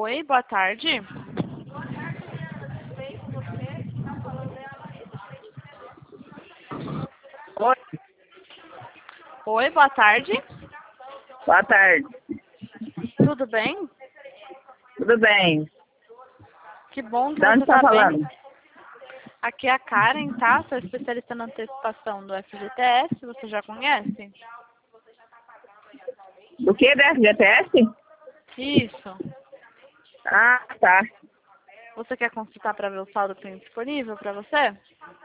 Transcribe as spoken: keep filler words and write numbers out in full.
Oi, boa tarde. Oi, Oi, boa tarde. boa tarde. Tudo bem? Tudo bem? Que bom que De onde você está está bem. falando? Aqui é a Karen, tá? Sou especialista na antecipação do F G T S, você já conhece? Do que? Da F G T S? Isso. Ah, tá. Você quer consultar para ver o saldo que tem disponível para você?